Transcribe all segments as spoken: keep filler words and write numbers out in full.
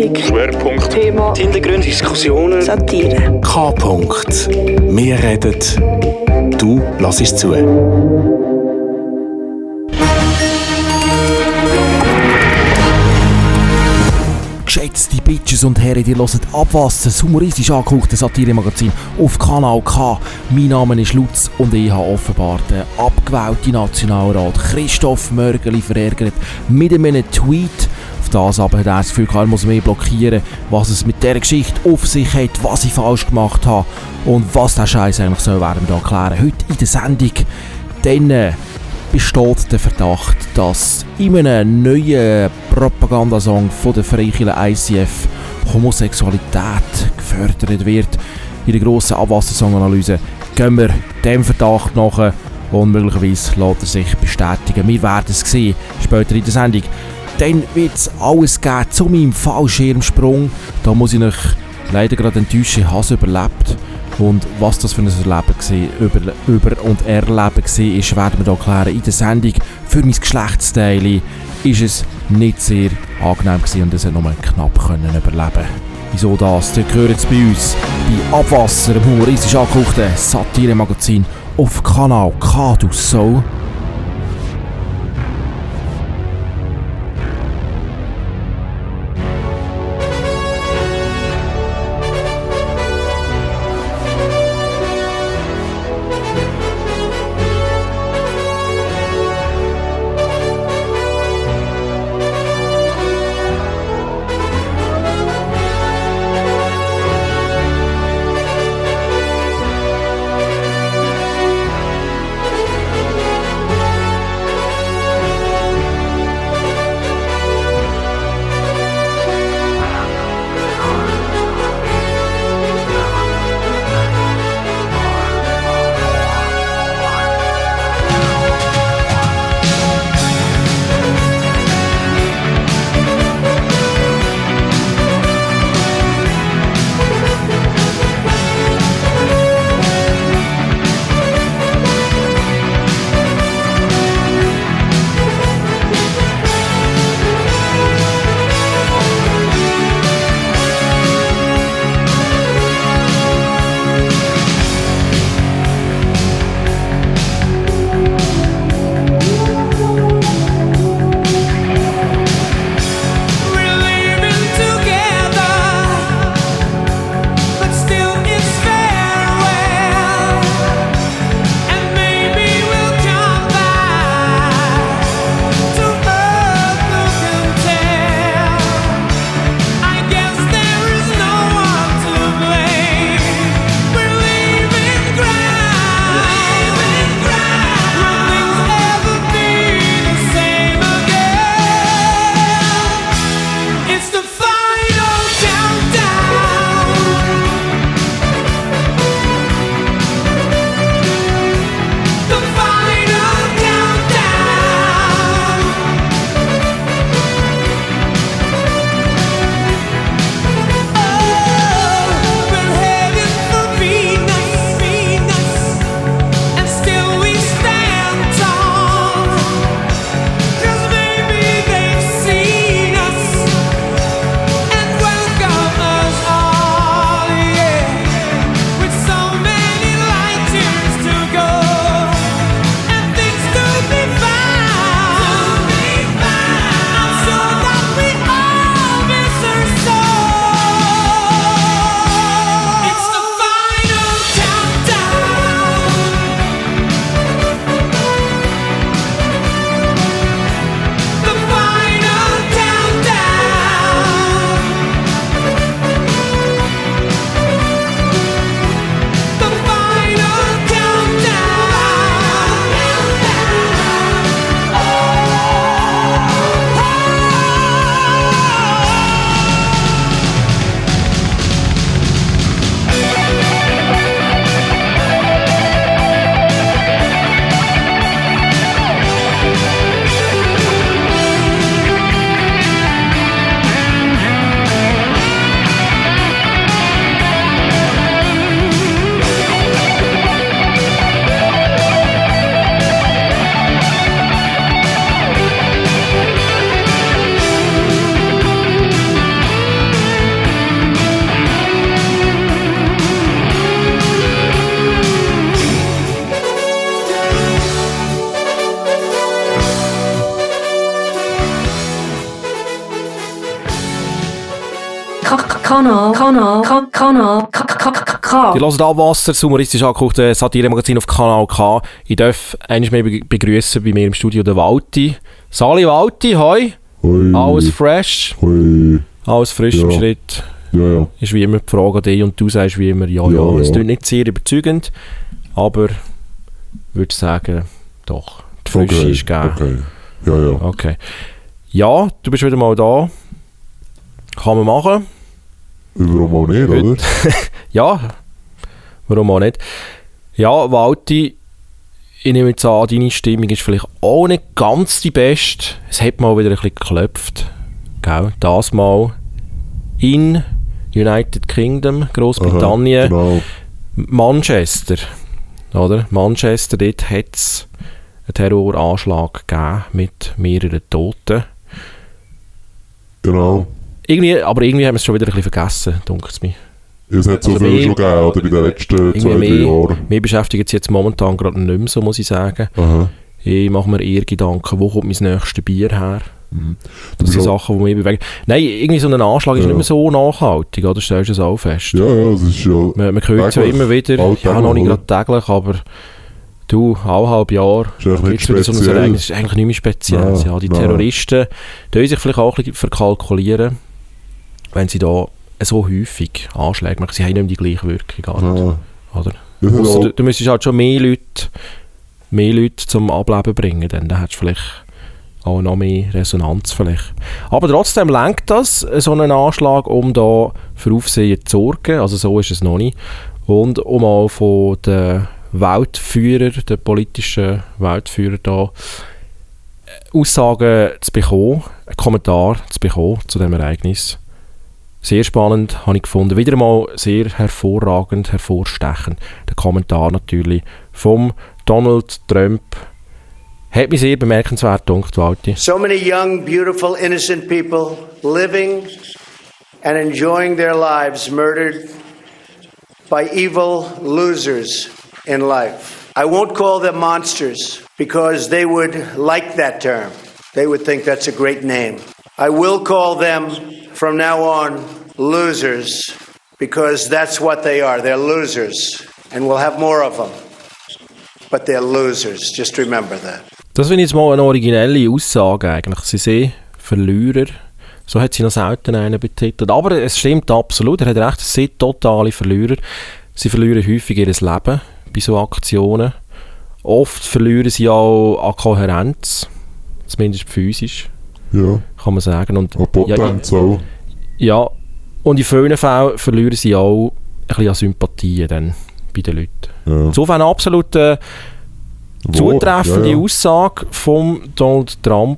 Kritik, Schwerpunkt, Thema, Hintergründe, Diskussionen, Satire. K-Punkt. Wir reden, du hörst zu. Geschätzte Bitches und Herren, ihr hört Abwasser, das humoristisch angehauchte Satire-Magazin auf Kanal K. Mein Name ist Lutz und ich habe offenbar den abgewählten Nationalrat Christoph Mörgeli verärgert mit einem Tweet. Auf das aber hat er das Gefühl, er muss mehr blockieren, was es mit dieser Geschichte auf sich hat, was ich falsch gemacht habe und was der Scheiß eigentlich soll, werden wir hier erklären. Heute in der Sendung. Dann äh, besteht der Verdacht, dass in einem neuen Propagandasong von der Freikirche I C F Homosexualität gefördert wird. In der grossen Abwassersong-Analyse gehen wir dem Verdacht nach und möglicherweise lässt er sich bestätigen. Wir werden es sehen, später in der Sendung. Dann wird es alles geben zu meinem Fallschirmsprung. Da muss ich euch leider gerade enttäuschen, ich habe es überlebt. Und was das für ein Erleben war, über, über und Erleben war, ist, werden wir hier klären in der Sendung. Für mein Geschlechtsteil ist es nicht sehr angenehm gewesen und es hat nur knapp können überleben. Wieso das? Ihr hört es bei uns bei Abwasser, dem humoristisch angehauchten Satire-Magazin auf Kanal K, du so. Kanal, Kanal, Ka- Kanal, Ka- Ka- Ka- K. Die hören Abwasser, das humoristisch angehauchte Satire-Magazin auf Kanal K. Ich darf einmal mehr be- begrüßen bei mir im Studio den Walti. Sali Walti, hoi. Hoi. Alles fresh. Hoi. Alles frisch Ja. im Schritt. Ja, ja. Ist wie immer die Frage an dich und du sagst wie immer ja, ja. Ja, Es ja. klingt nicht sehr überzeugend, aber ich würde sagen, doch. Die Frische Okay. ist gegeben. Okay. Ja, ja. Okay. Ja, du bist wieder mal da. Kann man machen. Warum auch nicht, Heute. oder? Ja, warum auch nicht? Ja, Walti, ich nehme jetzt an, deine Stimmung ist vielleicht auch nicht ganz die beste. Es hat mal wieder ein bisschen geklopft. Gell? Das mal in United Kingdom, Großbritannien, Aha, genau. Manchester. Oder? Manchester, dort hat es einen Terroranschlag gegeben mit mehreren Toten. Genau. Irgendwie, aber irgendwie haben wir es schon wieder ein bisschen vergessen, denkt es mir. Es hat so Also viel mehr- schon gegeben, oder? In den letzten zwei, Irgendwie drei mehr, Jahren. mehr beschäftigt es jetzt momentan gerade nicht mehr so, muss ich sagen. Aha. Ich mache mir eher Gedanken, wo kommt mein nächstes Bier her? Mhm. Das sind Ja. Sachen, die mich bewegen. Nein, irgendwie so ein Anschlag ist Ja. nicht mehr so nachhaltig, oder? Stellst du es auch fest? Ja, ja, es ist ja... Man, man hört zwar Täglich. immer wieder, Alltäglich, ja, noch nicht oder? gerade täglich, aber du, eineinhalb Jahre, Ist eigentlich nicht gibt's wieder so ein speziell. Ereignis. Ist eigentlich nicht mehr speziell. Nein, Ja, die nein. Terroristen tun sich vielleicht auch ein bisschen verkalkulieren, wenn sie da so häufig Anschläge machen. Sie haben nicht mehr die gleiche Wirkung. Gar nicht, Ja. oder? Das ist Ausser, auch- du, du müsstest halt schon mehr Leute, mehr Leute zum Ableben bringen, dann, dann hättest du vielleicht auch noch mehr Resonanz vielleicht. Aber trotzdem lenkt das, so einen Anschlag, um da für Aufsehen zu sorgen, also so ist es noch nicht, und um auch von den Weltführern, den politischen Weltführern da Aussagen zu bekommen, einen Kommentar zu bekommen zu diesem Ereignis. Sehr spannend, habe ich gefunden. Wieder mal sehr hervorragend, hervorstechend. Der Kommentar natürlich vom Donald Trump. Hat mich sehr bemerkenswert gedacht, Walti. So many young, beautiful, innocent people living and enjoying their lives murdered by evil losers in life. I won't call them monsters because they would like that term. They would think that's a great name. I will call them from now on losers because that's what they are. They're losers and we'll have more of them. But they're losers. Just remember that. Das finde ich jetzt mal eine originelle Aussage eigentlich. Sie sind Verlierer. So hat sie noch selten einen betitelt. Aber es stimmt absolut. Er hat recht, es sind totale Verlierer. Sie verlieren häufig ihr Leben bei so Aktionen. Oft verlieren sie auch an Kohärenz. Zumindest physisch, Ja, kann man sagen. Und, an Potenz auch. ja, und in vielen Fällen verlieren sie auch ein bisschen an Sympathien dann bei den Leuten. Ja. Insofern absolut äh, Wo? zutreffende ja, ja. Aussage von Donald Trump.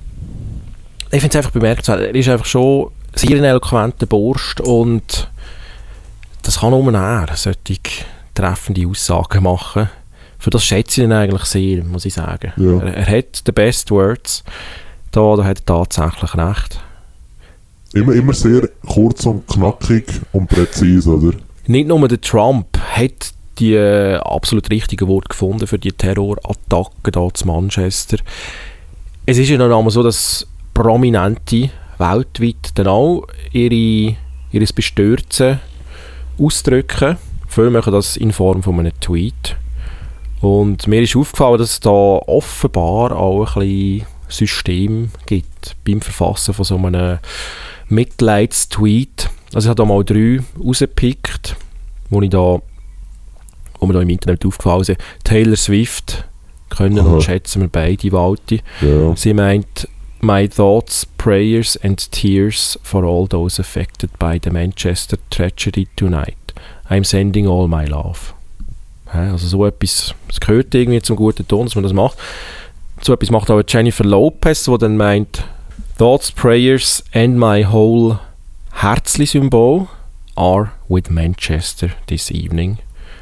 Ich finde es einfach bemerkenswert. Er ist einfach schon sehr ein eloquenter Bursch und das kann nur er, solche treffende Aussagen machen. Für das schätze ich ihn eigentlich sehr, muss ich sagen. Ja. Er, er hat the best words. Da, da hat er tatsächlich recht. Immer, immer sehr kurz und knackig und präzise, oder? Nicht nur der Trump hat die äh, absolut richtigen Worte gefunden für die Terrorattacke hier zu Manchester. Es ist ja noch einmal so, dass Prominente weltweit dann auch ihre, ihres Bestürzen ausdrücken. Viele machen das in Form von einem Tweet. Und mir ist aufgefallen, dass es da offenbar auch ein bisschen System gibt beim Verfassen von so einem Mitleidstweet. Also ich habe da mal drei rausgepickt, wo ich da, wo mir da im Internet aufgefallen sind. Taylor Swift können Aha. und schätzen wir beide Walti. Ja. Sie meint, my thoughts, prayers and tears for all those affected by the Manchester tragedy tonight. I'm sending all my love. Ja, also so etwas, es gehört irgendwie zum guten Ton, dass man das macht. So etwas macht auch Jennifer Lopez, die dann meint, thoughts, prayers and my whole Herzli-Symbol are with Manchester this evening.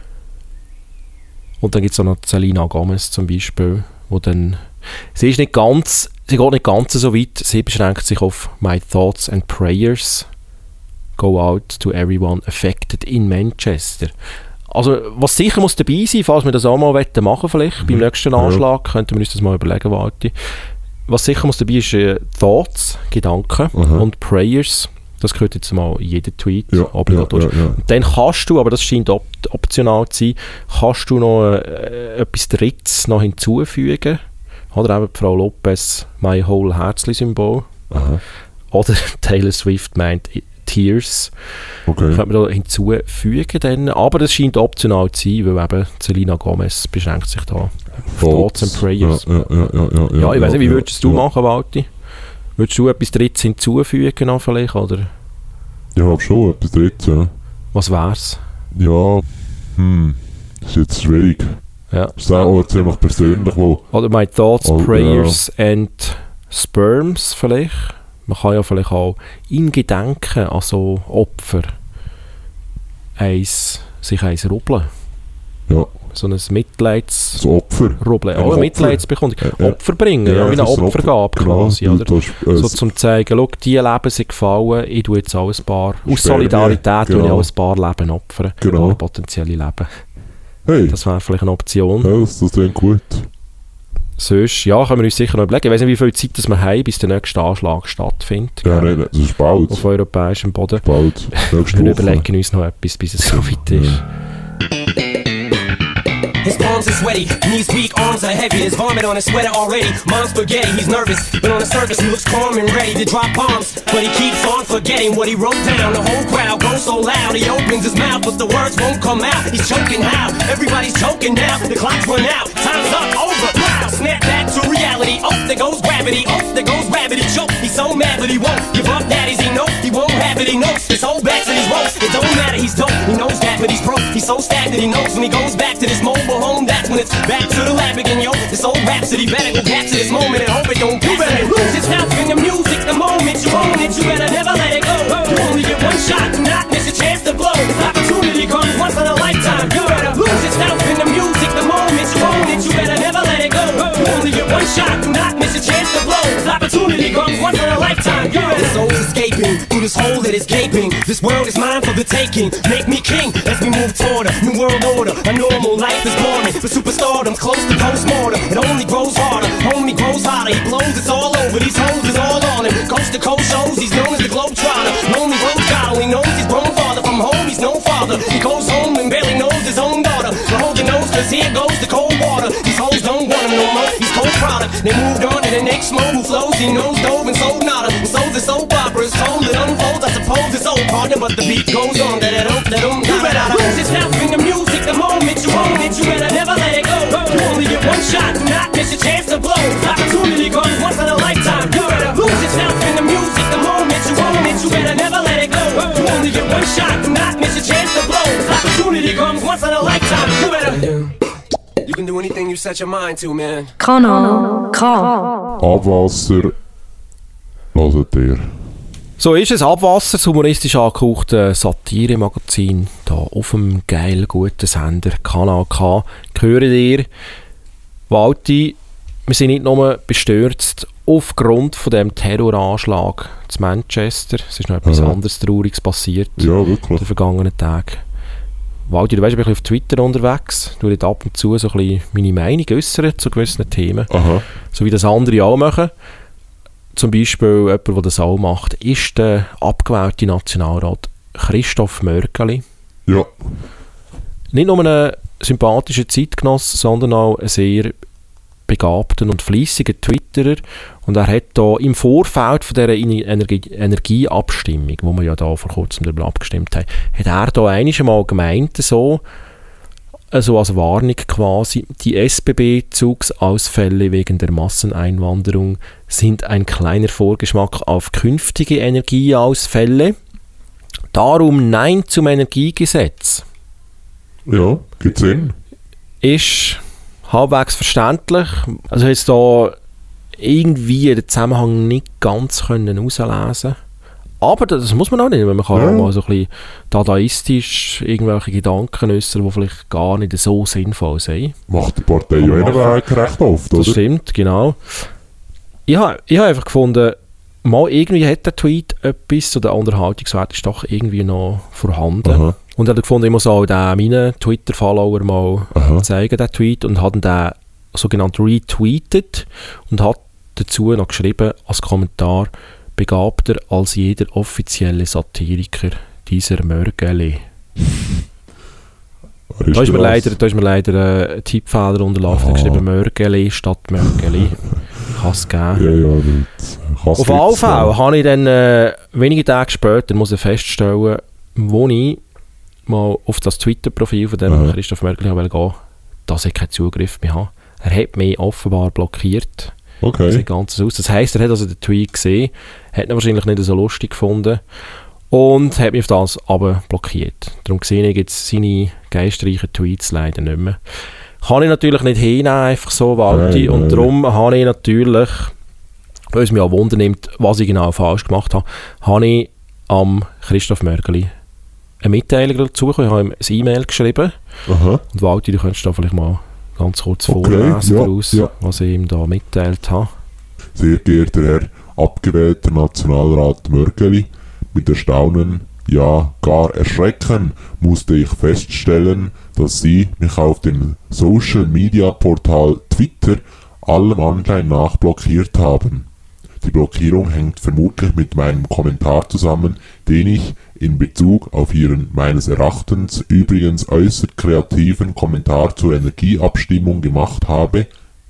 Und dann gibt es auch noch Selena Gomez zum Beispiel, wo dann, sie ist nicht ganz, sie geht nicht ganz so weit, sie beschränkt sich auf my thoughts and prayers go out to everyone affected in Manchester. Also, was sicher muss dabei sein, falls wir das auch mal machen wollen, vielleicht, mhm. beim nächsten Anschlag, ja. Könnten wir uns das mal überlegen, Walti. Was sicher muss dabei ist, äh, Thoughts, Gedanken, mhm. und Prayers, Das gehört jetzt mal in jeden Tweet, Ja, obligatorisch. ja, ja, ja. Und dann kannst du, aber das scheint op- optional zu sein, kannst du noch äh, etwas Drittes noch hinzufügen. Oder eben Frau Lopez, My Whole Herzli-Symbol. Aha. Oder Taylor Swift meint Tears. Okay. Könnte man da hinzufügen. Dann. Aber das scheint optional zu sein, weil eben Selena Gomez beschränkt sich da auf Thoughts and Prayers. Ja, ja, ja, ja, ja, Ja, ich weiß nicht, wie ja, würdest du ja. machen, Walti? Würdest du etwas Drittes hinzufügen noch vielleicht, oder Ich habe schon etwas drittes, ja. was wär's? Ja, hm, das ist jetzt schwierig. Ja. Das ist auch ziemlich persönlich, wo... Oder My Thoughts, Oh, Prayers and Sperms vielleicht. Man kann ja vielleicht auch in Gedenken an so Opfer eins, sich eins rubbeln. Ja, So ein Mitleids... das Opfer. Rubbeln. Ein Auch eine Opfer. Mitleidsbekundung. Ja, ja. Opfer bringen, ja, wie eine das ist ein Opfergabe Genau, quasi. du- Oder? du hast, äh, So zum zeigen, schau, die Leben sind gefallen, ich tue jetzt auch ein paar, aus Spermien, Solidarität tue ich genau. auch ein paar Leben opfern. Genau. Ein paar potenzielle Leben. hey, Das wäre vielleicht eine Option. ja, das, das klingt gut. Sonst, ja, können wir uns sicher noch überlegen. Ich weiß nicht, wie viel Zeit das wir haben, bis der nächste Anschlag stattfindet. Ja, gell? nein, das ist bald. Auf europäischem Boden. Bald. Nächste Wir Woche. überlegen uns noch etwas, bis es so weit ist. His palms are sweaty, knees weak, arms are heavy. There's vomit on his sweater already. Mom's spaghetti, he's nervous, but on the surface he looks calm and ready to drop bombs. But he keeps on forgetting what he wrote down. The whole crowd goes so loud, he opens his mouth, but the words won't come out. He's choking how? Everybody's choking now. The clock's run out, time's up, over. Wow, snap back to reality. Oh, there goes gravity. Oh, there goes gravity. Choke. He's so mad, but he won't give up. Daddies, he knows he won't have it. He knows his whole back to these ropes. It don't matter, he's dope. He knows that, but he's broke. He's so stagnant, he knows when he goes back to this mobile home. That's when it's back to the lab again, yo. This old rhapsody better go capture this moment and hope it don't pass. You better lose yourself in the music the moment you own it. You better never let it go. You only get one shot, do not miss a chance to blow. This opportunity comes once in a lifetime. You better lose yourself in the music the moment you own it. You better never let it go. You only get one shot, do not miss a chance to blow. This opportunity comes once in a lifetime. You better. This soul's escaping through this hole that is gaping. This world is mine for the taking. Make me king as we move toward a new world order. A normal life is boring, but superstardom's close to postmortem. It only grows harder, homie grows hotter. He blows, it's all over. These hoes is all on him. Coast to coast shows, he's known as the Globetrotter. Lonely road god, he knows he's grown farther from home. He's no father. He goes home and barely knows his own daughter. But hold your nose, cause here goes the cold water. These hoes don't want him no more. He's cold product. They moved on to the next mo who flows. He knows dove and sold nada. And so the soap opera is told it unfolds. I suppose it's old partner, but the beat goes on. That it don't, that don't. You better lose yourself in the music the moment you own it. You better never let it go. You only get one shot, do not miss a chance to blow. Opportunity comes once in a lifetime. You better lose yourself in the music the moment you own it. You better never let it go. You only get one shot, do not miss a chance to blow. Opportunity comes once in a lifetime. You better. You can do anything you set your mind to, man. Kanal K. Abwasser. Hört ihr. So ist es. Abwasser, das humoristisch angehauchte Satire-Magazin, da auf dem geil guten Sender Kanal K. Gehört ihr, Walti, wir sind nicht nur bestürzt aufgrund von dem Terroranschlag zu Manchester. Es ist noch etwas Aha. anderes Trauriges passiert Ja, in wirklich. den vergangenen Tagen. Walti, du weißt, ich bin ein bisschen auf Twitter unterwegs. Du dort ab und zu so ein bisschen meine Meinung äußern zu gewissen Themen. Aha. So wie das andere auch machen. Zum Beispiel jemand, der das auch macht, ist der abgewählte Nationalrat Christoph Mörgeli. Ja. Nicht nur ein sympathischer Zeitgenosse, sondern auch ein sehr begabten und fleissiger Twitterer. Und er hat da im Vorfeld von dieser Energie- Energieabstimmung, wo wir ja da vor kurzem darüber abgestimmt haben, hat er da einmal gemeint, so, also als Warnung quasi, die S B B-Zugsausfälle wegen der Masseneinwanderung sind ein kleiner Vorgeschmack auf künftige Energieausfälle. Darum Nein zum Energiegesetz. Ja, gibt Sinn. Ist halbwegs verständlich. Also jetzt da irgendwie den Zusammenhang nicht ganz können herauslesen. Aber das muss man auch nicht, weil man kann Ja. auch mal so ein bisschen dadaistisch irgendwelche Gedanken äußern, die vielleicht gar nicht so sinnvoll sind. Macht die Partei ja Kann man ihren Weg recht oft, Das oder? stimmt, genau. Ich habe ich hab einfach gefunden, mal irgendwie hat der Tweet etwas, so der Unterhaltungswert ist doch irgendwie noch vorhanden. Aha. Und ich habe gefunden, ich muss auch den meinen Twitter-Follower mal Aha. zeigen, den Tweet, und habe den sogenannt retweetet und hat dazu noch geschrieben als Kommentar: begabter als jeder offizielle Satiriker, dieser Mörgeli. Da ist mir leider, da ist mir leider äh, ein Tippfehler unterlaufen, geschrieben Mörgeli statt Mörgeli. Kann es geben. Ja, ja, Auf jeden Fall habe ich dann äh, wenige Tage später muss ich feststellen, wo ich mal auf das Twitter-Profil von dem Aha. Christoph Mörgeli gehen, dass ich keinen Zugriff mehr habe. Er hat mich offenbar blockiert. Okay. Das sieht ganz aus. Das heisst, er hat also den Tweet gesehen, hat ihn wahrscheinlich nicht so lustig gefunden und hat mich auf das aber blockiert. Darum sehe ich jetzt seine geistreichen Tweets leider nicht mehr. Kann ich natürlich nicht hinnehmen, einfach so, Walti. Nein, und nein. Darum habe ich natürlich, weil es mich auch Wunder nimmt, was ich genau falsch gemacht habe, habe ich am Christoph Mörgeli eine Mitteilung dazu bekommen. Ich habe ihm ein E-Mail geschrieben. Aha. Und Walti, du könntest da vielleicht mal ganz kurz okay, vorlesen, ja, daraus, ja. was ich ihm da mitteilt habe. Sehr geehrter Herr abgewählter Nationalrat Mörgeli, mit Erstaunen, ja gar Erschrecken musste ich feststellen, dass Sie mich auf dem Social-Media-Portal Twitter allem Anschein nach blockiert haben. Die Blockierung hängt vermutlich mit meinem Kommentar zusammen, den ich in Bezug auf Ihren meines Erachtens übrigens äußerst kreativen Kommentar zur Energieabstimmung gemacht habe.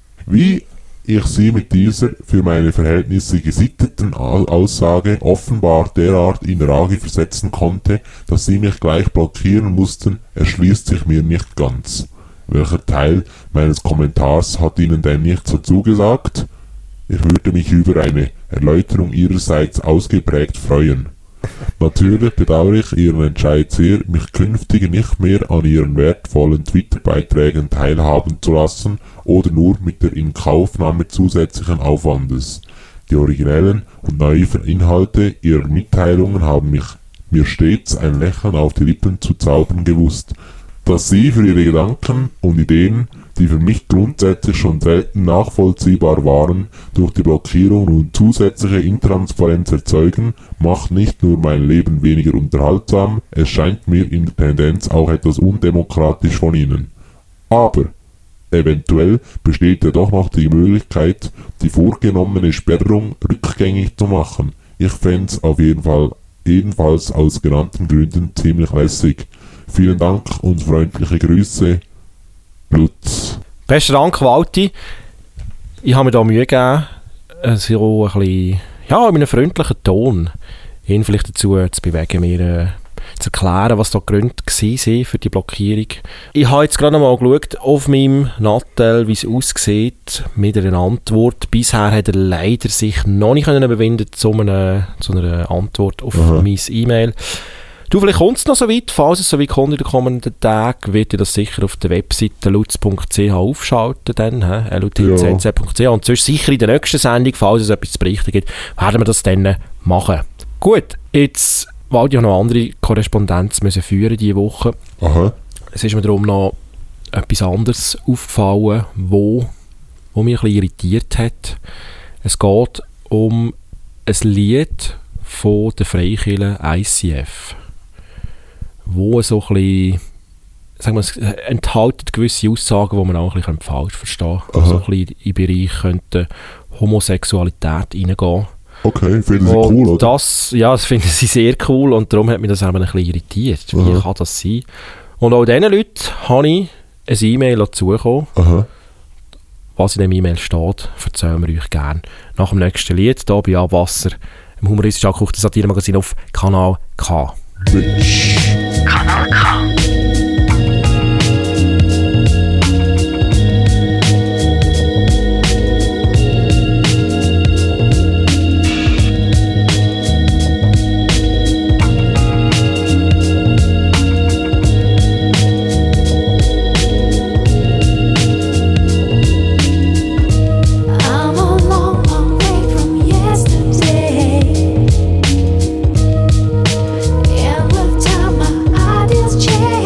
Wie ich Sie mit dieser für meine Verhältnisse gesitteten Aussage offenbar derart in Rage versetzen konnte, dass Sie mich gleich blockieren mussten, erschließt sich mir nicht ganz. Welcher Teil meines Kommentars hat Ihnen denn nicht so zugesagt? Ich würde mich über eine Erläuterung Ihrerseits ausgeprägt freuen. Natürlich bedauere ich Ihren Entscheid sehr, mich künftig nicht mehr an Ihren wertvollen Twitter-Beiträgen teilhaben zu lassen oder nur mit der Inkaufnahme zusätzlichen Aufwandes. Die originellen und naiven Inhalte Ihrer Mitteilungen haben mich mir stets ein Lächeln auf die Lippen zu zaubern gewusst. Dass Sie für Ihre Gedanken und Ideen, die für mich grundsätzlich schon selten nachvollziehbar waren, durch die Blockierung und zusätzliche Intransparenz erzeugen, macht nicht nur mein Leben weniger unterhaltsam, es scheint mir in der Tendenz auch etwas undemokratisch von Ihnen. Aber eventuell besteht ja doch noch die Möglichkeit, die vorgenommene Sperrung rückgängig zu machen. Ich fänd's auf jeden Fall ebenfalls aus genannten Gründen ziemlich lässig. Vielen Dank und freundliche Grüße, Lutz. Besten Dank, Walti. Ich habe mir da Mühe gegeben, so ein bisschen, ja, in einem freundlichen Ton, ihn vielleicht dazu zu bewegen, mir äh, zu erklären, was da die Gründe waren für die Blockierung. Ich habe jetzt gerade noch mal geschaut auf meinem Nattel, wie es aussieht, mit einer Antwort. Bisher hat er leider sich noch nicht überwinden zu einer, zu einer Antwort auf Aha. mein E-Mail. Du, vielleicht kommt es noch so weit. Falls es so weit kommt in den kommenden Tagen, wird ihr das sicher auf der Webseite lutz punkt c h aufschalten. Dann, l u t z z punkt c h. Ja. Und sonst sicher in der nächsten Sendung, falls es etwas zu berichten gibt, werden wir das dann machen. Gut, jetzt wollte ich noch andere Korrespondenz müssen führen diese Woche. Aha. Es ist mir darum noch etwas anderes aufgefallen, wo, wo mich ein bisschen irritiert hat. Es geht um ein Lied von der Freikirche I C F, wo so ein bisschen, sagen wir, es enthält gewisse Aussagen, die man auch ein bisschen falsch verstehen kann. Also ein bisschen in den Bereich könnte Homosexualität reingehen. Okay, finden Sie cool, oder? Das, ja, das finden sie sehr cool und darum hat mich das auch ein bisschen irritiert. Wie Aha. kann das sein? Und auch diesen Leuten habe ich ein E-Mail dazu bekommen. Aha. Was in dem E-Mail steht, erzählen wir euch gerne nach dem nächsten Lied, hier bei Abwasser, im humoristisch angehauchten Satire-Magazin auf Kanal K. Bitch. Kanal K. Change.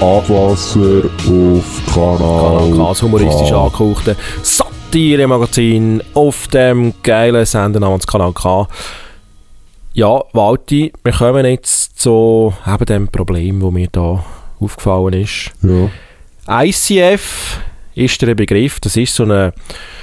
Abwasser auf Kanal Kanal K, das humoristisch K. angehauchte Satire-Magazin auf dem geilen Sender namens Kanal K. Ja, Walti, wir kommen jetzt zu eben dem Problem, das mir da aufgefallen ist. Ja. I C F ist der Begriff, das ist so eine,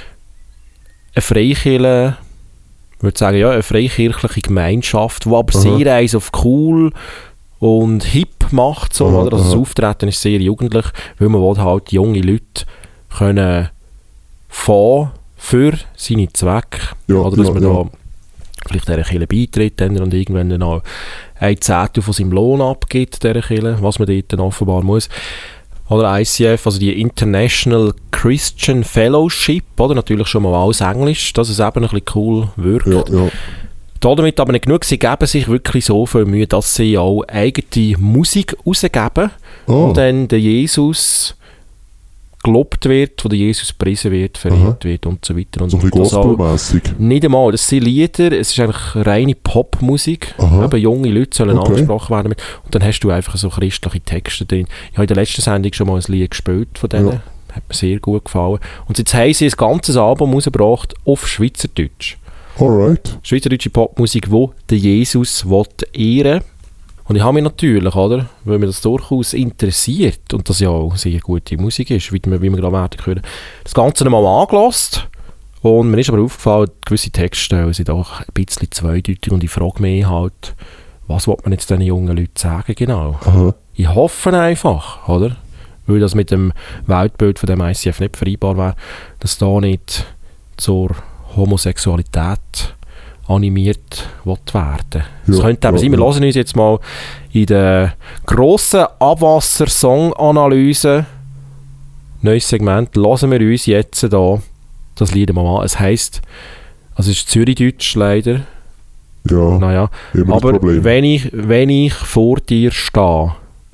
eine Freikirche, ich würde sagen, ja, eine freikirchliche Gemeinschaft, die aber Aha. sehr eins auf cool und hip macht, so, Aha, oder? Also aha. das Auftreten ist sehr jugendlich, weil man will halt junge Leute können fahren für seine Zwecke, Ja, oder dass ja, man ja. da vielleicht dieser Kirche beitritt dann und irgendwann dann auch ein Zehntel von seinem Lohn abgibt, dieser Kirche, was man dort dann offenbar muss. Oder I C F, also die International Christian Fellowship, oder? Natürlich schon mal alles Englisch, dass es eben ein bisschen cool wirkt. Ja, ja. Damit aber nicht genug, sie geben sich wirklich so viel Mühe, dass sie auch eigene Musik rausgeben Oh. und dann der Jesus gelobt wird, wo der Jesus gepriesen wird, verehrt Aha. wird und so weiter. Und So ein bisschen das auch- gospelmässig. nicht einmal, das sind Lieder, es ist eigentlich reine Popmusik. Aha. Eben junge Leute sollen Okay. angesprochen werden. Mit. Und dann hast du einfach so christliche Texte drin. Ich habe in der letzten Sendung schon mal ein Lied gespielt von denen. Ja. Hat mir sehr gut gefallen. Und jetzt haben sie ein ganzes Album rausgebracht auf Schweizerdeutsch. Alright. Schweizerdeutsche Popmusik, wo der Jesus will ehren. Und ich habe mich natürlich, oder, weil mir das durchaus interessiert und das ja auch sehr gute Musik ist, wie wir, wie wir gerade werden können, das Ganze nochmal angelassen. Und mir ist aber aufgefallen, gewisse Texte sind auch ein bisschen zweideutig und ich frage mich halt, was will man jetzt diesen jungen Leuten sagen genau? Aha. Ich hoffe einfach, oder? Weil das mit dem Weltbild von dem I C F nicht vereinbar wäre, dass da nicht zur Homosexualität animiert wird werden. Das Ja, könnte eben ja, sein, wir ja. hören uns jetzt mal in der grossen Abwasser-Song-Analyse, neues Segment, hören wir uns jetzt da das Lied mal an. Es heisst, also es ist Zürichdeutsch leider, Ja, naja, immer aber das Problem. wenn ich, wenn ich vor dir stehe,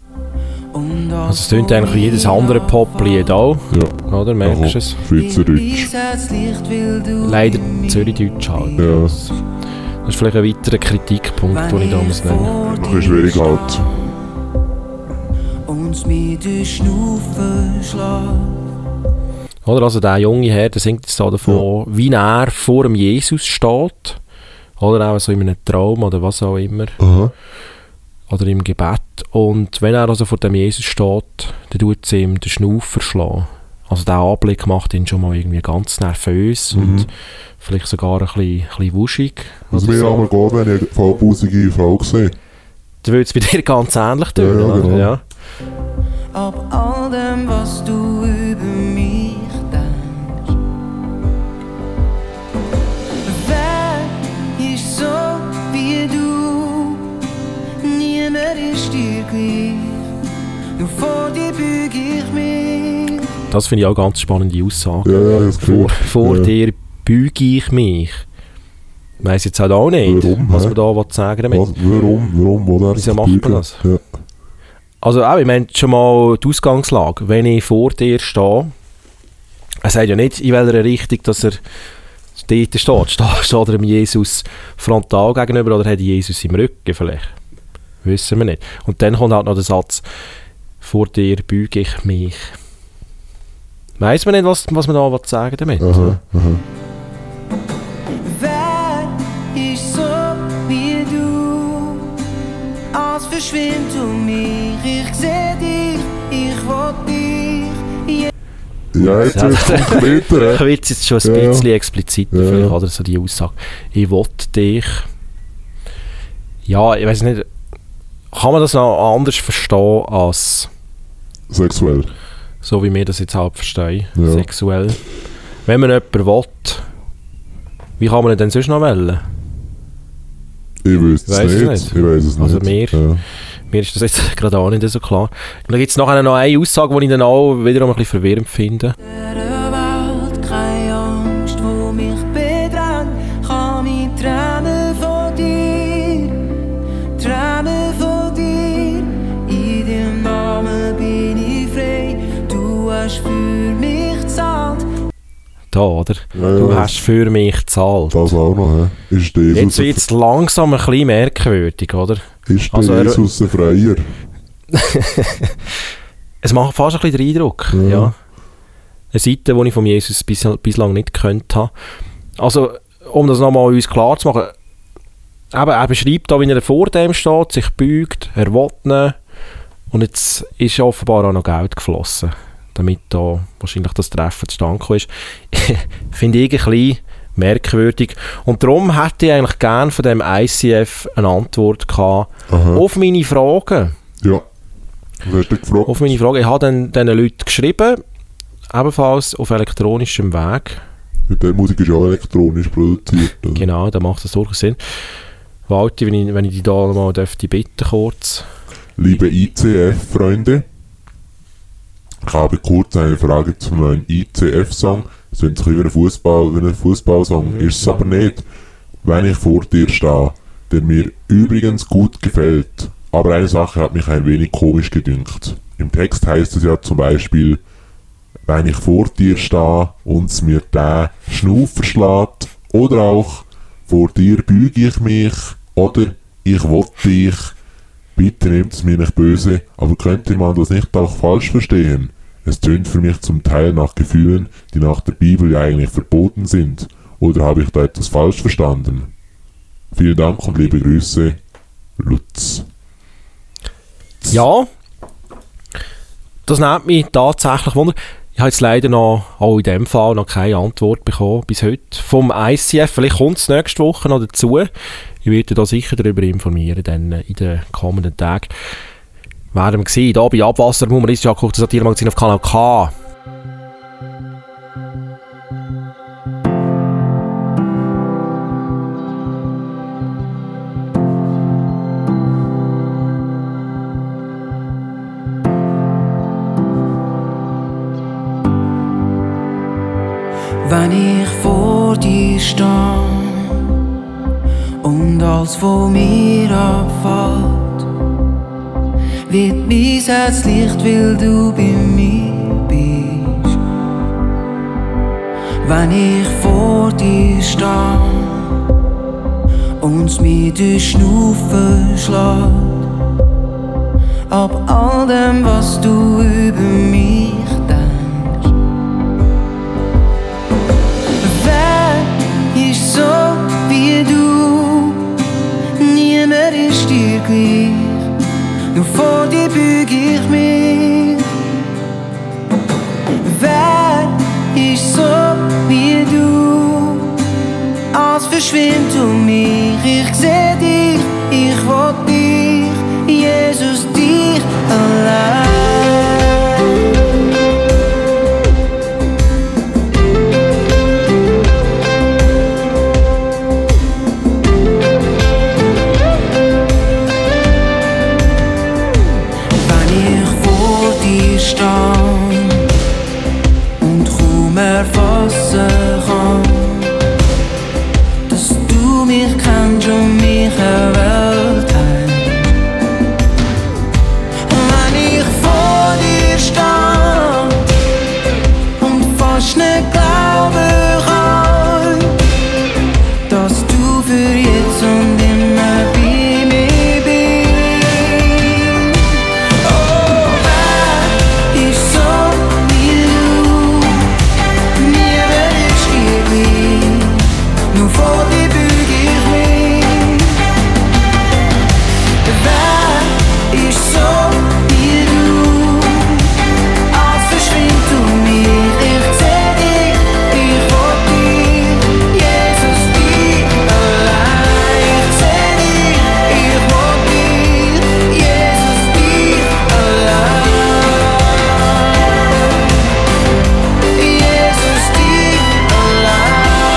also es tönt eigentlich wie jedes andere Poplied auch, Ja. oder? Merkst du es? Schweizerdeutsch. Leider Zürichdeutsch halt. Ja, Das ist vielleicht ein weiterer Kritikpunkt, den ich da muss nennen. ein bisschen schwierig halt. Uns mit den Schnuffen schlagen. Oder? Also der junge Herr, der singt jetzt da davon, wie er vor dem Jesus steht. Oder auch so in einem Traum oder was auch immer. Aha. Oder im Gebet. Und wenn er also vor dem Jesus steht, dann tut sie ihm den Schnaufer schlagen. Also der Anblick macht ihn schon mal irgendwie ganz nervös Mhm. und vielleicht sogar ein bisschen, ein bisschen wuschig. Was oder mir so. einmal geht, wenn ich eine vollbusige Frau sehe. Dann würde es bei dir ganz ähnlich tun. Ja, ja, oder? genau. Ja. Ab all dem, was du über mich denkst. Wer ist so wie du? Niemand ist dir gleich. Nur vor dir büge ich mich. Das finde ich auch eine ganz spannende Aussage. Ja, ja, das Vor, Gefühl. vor ja. dir büge ich mich. Ich weiss jetzt halt auch nicht, Warum, was hä? man da will sagen damit. Was, warum, warum, wo er Wieso sich macht man bügeln? das? Ja. Also auch, ich meine schon mal die Ausgangslage. Wenn ich vor dir stehe, er sagt ja nicht, in welcher Richtung dass er dort steht. Steht, steht er dem Jesus frontal gegenüber oder hat Jesus im Rücken vielleicht? Wissen wir nicht. Und dann kommt halt noch der Satz, vor dir büge ich mich. Weiss man nicht, was, was man da will sagen damit? Aha, aha. Wer ist so wie du? Als verschwimmt um mich. Ich seh dich, ich will dich. Ja, jetzt wird es konkreter. Ich hä? will es jetzt schon ein Ja. bisschen expliziter, Ja. vielleicht, oder so die Aussage. Ich will dich. Ja, ich weiß nicht, kann man das noch anders verstehen als Sexuell. so, wie wir das jetzt halt verstehen, Ja. sexuell. Wenn man jemanden will, wie kann man ihn denn sonst noch wählen? Ich wüsste Weiss es es nicht. nicht. Ich weiß es Also nicht. wir- Ja. Mir ist das jetzt gerade auch nicht so klar. Und dann gibt es nachher noch eine Aussage, die ich dann auch wiederum ein bisschen verwirrend finde. Der Welt keine Angst, wo mich bedrängt, kann ich tränen von dir, tränen von dir. In dem Namen bin ich frei, du hast für mich gezahlt. Da, oder? Ja, Du ja, hast für mich gezahlt. das auch noch. He? Ist der Jetzt Jesus, wird es langsam ein bisschen merkwürdig, oder? ist der also er- Jesus ein Freier? Es macht fast ein bisschen den Eindruck, ja. ja. Eine Seite, die ich von Jesus bis, bislang nicht gekannt habe. Also, um das nochmal uns klar zu machen, eben, er beschreibt da, wie er vor dem steht, sich beugt, er will nicht. Und jetzt ist offenbar auch noch Geld geflossen, damit da wahrscheinlich das Treffen zustande gekommen ist. Finde ich ein bisschen merkwürdig. Und darum hätte ich eigentlich gerne von dem I C F eine Antwort gehabt Aha. auf meine Fragen. Ja, was hast du gefragt? Auf meine Fragen. Ich habe dann diesen Leuten geschrieben, ebenfalls auf elektronischem Weg. Die Musik ist auch elektronisch produziert. Also. Genau, da macht das durchaus Sinn. Walti, wenn ich, wenn ich dich da mal dürfte bitten, kurz. Liebe I C F-Freunde, ich habe kurz eine Frage zum neuen I C F-Song. Es ist ein ein Fußball, wie ein Fußballsong, ist es aber nicht. Wenn ich vor dir stehe, der mir übrigens gut gefällt. Aber eine Sache hat mich ein wenig komisch gedünkt. Im Text heißt es ja zum Beispiel, wenn ich vor dir stehe und mir der Schnuff verschlägt, oder auch vor dir büge ich mich, oder ich will dich. Bitte nehmt es mir nicht böse, aber könnte man das nicht auch falsch verstehen? Es tönt für mich zum Teil nach Gefühlen, die nach der Bibel ja eigentlich verboten sind. Oder habe ich da etwas falsch verstanden? Vielen Dank und liebe Grüße, Lutz. Ja, das nimmt mich tatsächlich Wunder. Ich habe jetzt leider noch, auch in diesem Fall, noch keine Antwort bekommen bis heute vom I C F. Vielleicht kommt es nächste Woche noch dazu. Ich werde da sicher darüber informieren, dann in den kommenden Tagen. Werden wir sehen, hier bei Abwasser, humoristische Anguckte Satire-Magazin auf Kanal K. Wenn ich vor dir stehe und alles von mir abfällt, wird mein Herz Licht, weil du bei mir bist. Wenn ich vor dir stehe und mir der Schnaufen schlägt, ab all dem, was du über mich denkst. Wer ist so wie du? Niemand ist dir gleich. Nur vor dir büge ich mich. Wer ist so wie du? Alles verschwimmt um mich. Ich seh dich, ich will dich, Jesus, dich allein. Und kaum erfassen kann, dass du mich kennst und mich erwählt hast. Wenn ich vor dir stehe und fast nicht glauben kann, dass du für jetzt und immer bei mir bist. Oh, wer ist so wie du? Niemand ist dir gleich. Nur vor dir büge ich mich. Wer ist so wie du? Alles verschwindet um mich. Ich seh dich, ich will dich, Jesus, dich allein. Ich seh dich, ich will dich, Jesus, dich allein. Jesus, dich allein.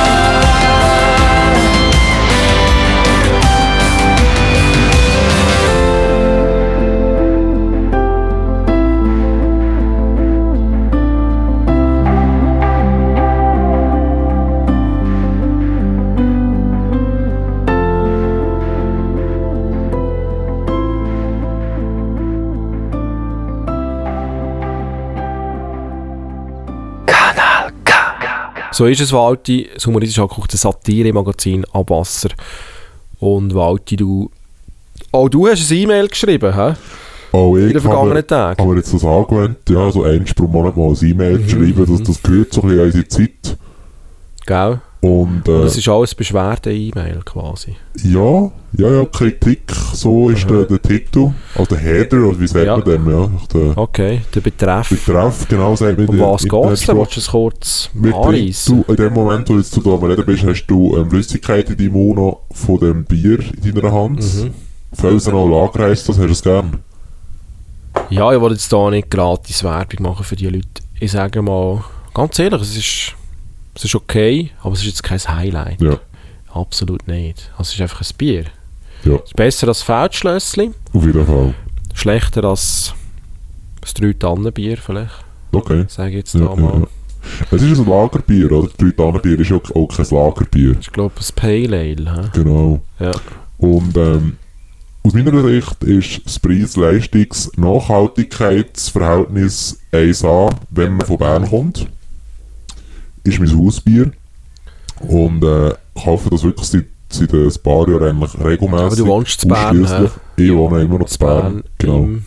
So ist es, Walti, das humoristisch angeguckte Satire-Magazin Abwasser. Und Walti, du... Auch du hast ein E-Mail geschrieben, hä? Auch in ich den vergangenen habe, Tagen. habe jetzt das angewöhnt, ja, so eins pro Monat mal ein E-Mail zu schreiben, das, das gehört so ein bisschen an unsere Zeit. Gell? Und, äh, Und das ist alles Beschwerde-E-Mail quasi. ja, ja, ja, Kritik, so ist der, der Titel, also der Header, oder wie sagt Ja. man dem, ja, der Okay, der Betreff. Betreff, genau, sagt man. Um in der was geht es? Internetsprache. Willst du es kurz Mit dem, anreissen? du, in dem Moment, wo jetzt du da am Reden bist, hast du ähm, Flüssigkeit in deinem Mono von dem Bier in deiner Hand. Mhm. Felsenau Lager heisst das, hast du es gern? Ja, ich will jetzt hier nicht gratis Werbung machen für die Leute. Ich sage mal, ganz ehrlich, es ist, es ist okay, aber es ist jetzt kein Highlight. Ja, Absolut nicht. Also es ist einfach ein Bier. ja, Es ist besser als Feldschlössli, auf jeden Fall. schlechter als das drei-Tannen-Bier vielleicht, Okay. sage ich jetzt Ja, da ja, mal. ja. Es ist ein Lagerbier, oder? Das Drei-Tannen-Bier ist auch, auch kein Lagerbier. Ich glaube, ein Pale Ale. He? Genau. Ja. Und ähm, aus meiner Sicht ist das Preis-Leistungs-Nachhaltigkeitsverhältnis eins a, wenn man von Bern kommt. Ist mein Hausbier. Und äh, ich hoffe, dass wirklich seit, seit ein paar Jahren eigentlich regelmäßig. Aber du wohnst in Bern, ausschliesslich- Ich wohne immer noch in Bern. Genau. Im,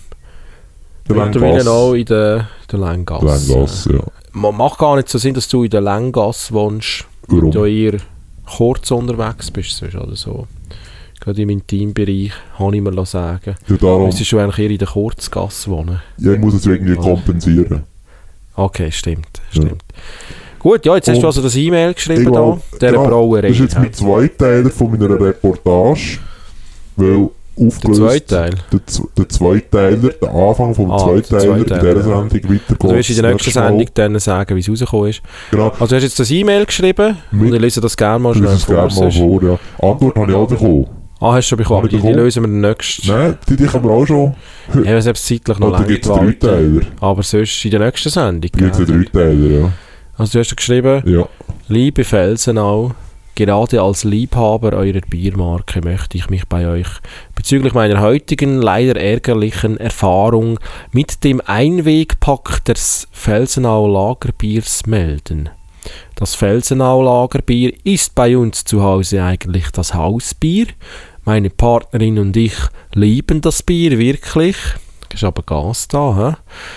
Der mittlerweile Länggasse. auch in der, der Länggasse. Länggasse, ja. Man macht gar nicht so Sinn, dass du in der Länggasse wohnst, Warum? du eher kurz unterwegs bist sonst oder so. Gerade im Intimbereich, habe ich mir sagen. Ja, darum, Müsstest du eigentlich eher in der Kurzgasse wohnen. ja, ich muss es irgendwie kompensieren. Okay, stimmt, Ja. stimmt. Gut, ja, jetzt hast Und du also das E-Mail geschrieben Ich da, glaub, dieser ja, Brauerei. Das ist jetzt mein Zweiteiler von meiner Reportage. Weil der aufgelöst... zweite Teil. Der, Z- der Zweiteiler, der Anfang vom Ah, Zweiteiler, der in Zweiteiler, dieser ja. Sendung weitergeht. Du wirst in der das nächsten nächste Mal. Sendung dann sagen, wie es rausgekommen ist. Genau, Also du hast jetzt das E-Mail geschrieben Mit- und ich lese das gerne mal ich schnell lese es vor. gerne mal sonst- vor, ja. Antwort habe ich auch bekommen. Ah, hast du schon bekommen, Habe aber ich die, die bekommen. lösen wir dann nächstes. Nein, die, die können wir auch schon. Ich habe selbst zeitlich noch Oder länger gibt es gewartet. Dreiteiler? Aber sonst in der nächsten Sendung. Gibt es gell? einen Dreiteiler, ja. Also du hast ja geschrieben, Ja, liebe Felsenau, gerade als Liebhaber eurer Biermarke möchte ich mich bei euch bezüglich meiner heutigen, leider ärgerlichen Erfahrung mit dem Einwegpack des Felsenau Lagerbiers melden. Das Felsenau Lagerbier ist bei uns zu Hause eigentlich das Hausbier. Meine Partnerin und ich lieben das Bier wirklich. Ist aber Gas da, hä?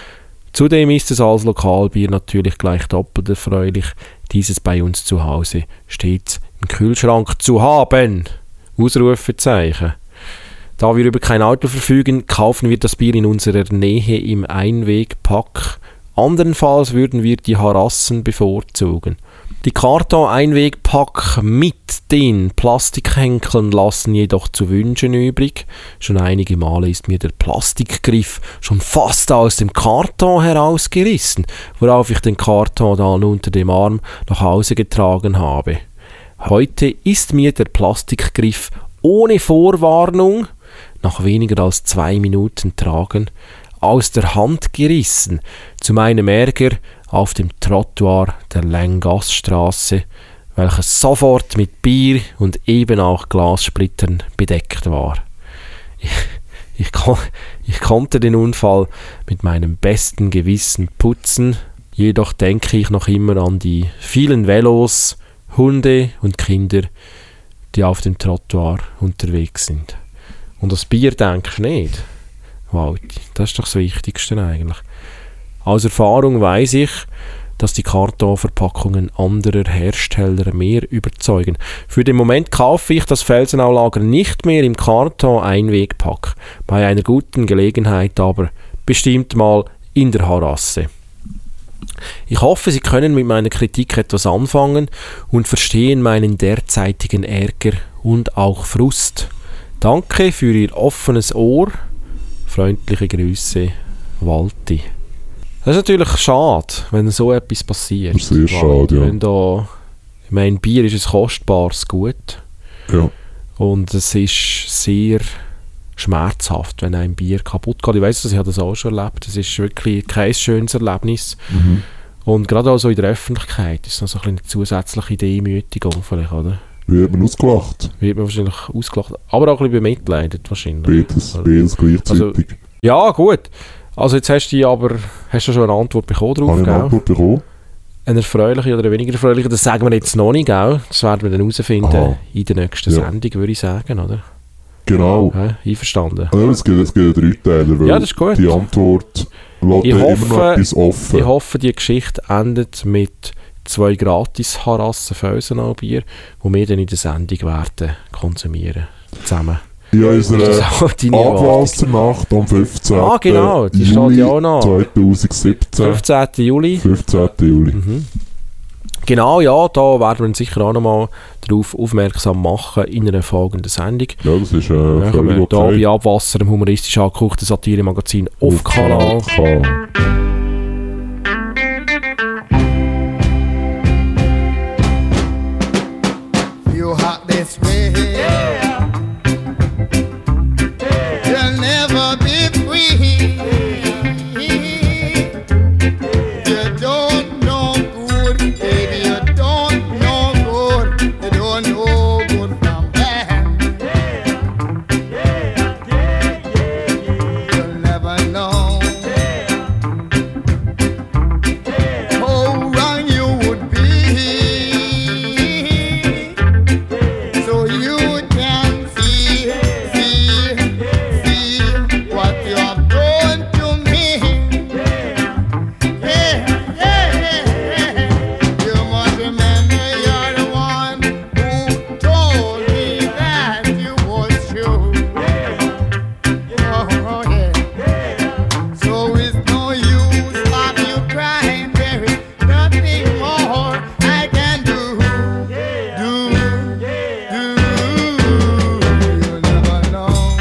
Zudem ist es als Lokalbier natürlich gleich doppelt erfreulich, dieses bei uns zu Hause stets im Kühlschrank zu haben. Ausrufezeichen. Da wir über kein Auto verfügen, kaufen wir das Bier in unserer Nähe im Einwegpack. Andernfalls würden wir die Harassen bevorzugen. Die Karton-Einwegpack mit den Plastikhenkeln lassen jedoch zu wünschen übrig. Schon einige Male ist mir der Plastikgriff schon fast aus dem Karton herausgerissen, worauf ich den Karton dann unter dem Arm nach Hause getragen habe. Heute ist mir der Plastikgriff ohne Vorwarnung, nach weniger als zwei Minuten Tragen, aus der Hand gerissen, zu meinem Ärger auf dem Trottoir der Länggassstraße, welches sofort mit Bier und eben auch Glassplittern bedeckt war. Ich, ich, kon, ich konnte den Unfall mit meinem besten Gewissen putzen, jedoch denke ich noch immer an die vielen Velos, Hunde und Kinder, die auf dem Trottoir unterwegs sind. Und das Bier denkst du nicht. Wow, das ist doch das Wichtigste eigentlich. Aus Erfahrung weiss ich, dass die Kartonverpackungen anderer Hersteller mehr überzeugen. Für den Moment kaufe ich das Felsenau-Lager nicht mehr im Karton-Einwegpack, bei einer guten Gelegenheit aber bestimmt mal in der Harasse. Ich hoffe, Sie können mit meiner Kritik etwas anfangen und verstehen meinen derzeitigen Ärger und auch Frust. Danke für Ihr offenes Ohr. Freundliche Grüße, Walti. Das ist natürlich schade, wenn so etwas passiert. Das ist sehr schade, ja. Wenn da, ich meine, Bier ist ein kostbares Gut. ja. Und es ist sehr schmerzhaft, wenn ein Bier kaputt geht. Ich weiss das, ich habe das auch schon erlebt. Es ist wirklich kein schönes Erlebnis. Mhm. Und gerade auch so in der Öffentlichkeit ist es noch so eine zusätzliche Demütigung vielleicht, oder? Wird man ausgelacht? Wird man wahrscheinlich ausgelacht, aber auch ein bisschen bemitleidet wahrscheinlich. Beides, beides gleichzeitig. Ja, gut. Also jetzt hast du die aber, hast du schon eine Antwort bekommen drauf, Habe ich eine gell? Antwort bekommen? Eine erfreuliche oder eine weniger erfreuliche, das sagen wir jetzt noch nicht, gell? Das werden wir dann herausfinden Aha. in der nächsten Ja. Sendung, würde ich sagen, oder? Genau. Ja, einverstanden. Ja, es gibt, es gibt einen Dreiteiler, weil Ja, das ist gut. die Antwort lässt Ich ja hoffe- immer noch etwas offen. Ich hoffe, die Geschichte endet mit zwei gratis Harassen Felsenalbier, die wir dann in der Sendung werden konsumieren. Zusammen. Ja, Ist unsere das auch deine Erwartung? Abwassernacht am fünfzehnten Ah, genau, die steht Juli ja auch noch. zweitausendsiebzehn. fünfzehnten Juli. fünfzehnten Juli. Mhm. Genau, ja, da werden wir sicher auch nochmal darauf aufmerksam machen in einer folgenden Sendung. Ja, das ist äh, Ja, völlig wir okay. hier bei Abwasser, dem humoristisch angehauchten Satire-Magazin auf Kanal. K. You hot this way, you'll never be free. You don't know good, baby. You don't know good. You don't know good from bad. You'll never know how wrong you would be. So you can see, see, see what you have done to me. Yeah, yeah, yeah. You must remember you're the one who told me that you was true. Oh, oh yeah. So it's no use of you crying. There is nothing more I can do. Do. You'll never know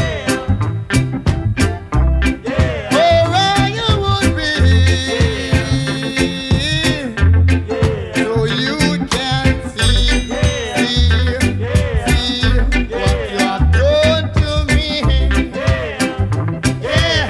how wrong you would be. So you can see, see, see what you have done to me. Yeah.